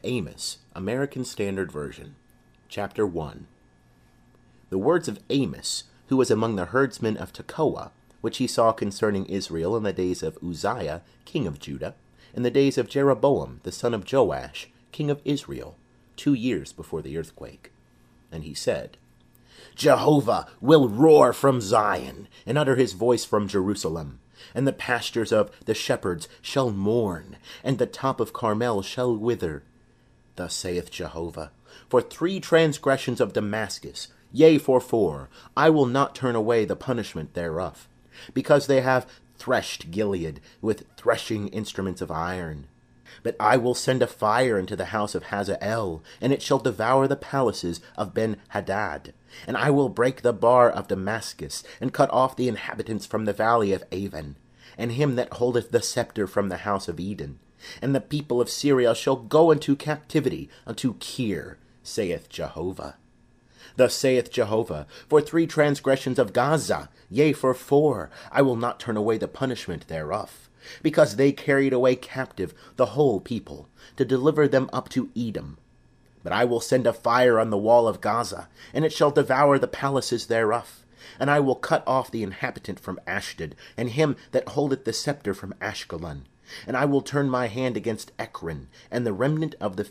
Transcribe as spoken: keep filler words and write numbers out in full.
Amos, American Standard Version, Chapter one. The words of Amos, who was among the herdsmen of Tekoa, which he saw concerning Israel in the days of Uzziah, king of Judah, in the days of Jeroboam, the son of Joash, king of Israel, two years before the earthquake. And he said, Jehovah will roar from Zion, and utter his voice from Jerusalem. And the pastures of the shepherds shall mourn, and the top of Carmel shall wither. Thus saith Jehovah, for three transgressions of Damascus, yea, for four, I will not turn away the punishment thereof, because they have threshed Gilead with threshing instruments of iron. But I will send a fire into the house of Hazael, and it shall devour the palaces of Ben-Hadad. And I will break the bar of Damascus, and cut off the inhabitants from the valley of Avon, and him that holdeth the scepter from the house of Eden. And the people of Syria shall go into captivity unto Kir, saith Jehovah. Thus saith Jehovah, for three transgressions of Gaza, yea, for four, I will not turn away the punishment thereof, because they carried away captive the whole people, to deliver them up to Edom. But I will send a fire on the wall of Gaza, and it shall devour the palaces thereof. And I will cut off the inhabitant from Ashdod, and him that holdeth the scepter from Ashkelon. And I will turn my hand against Ekron, and the remnant of the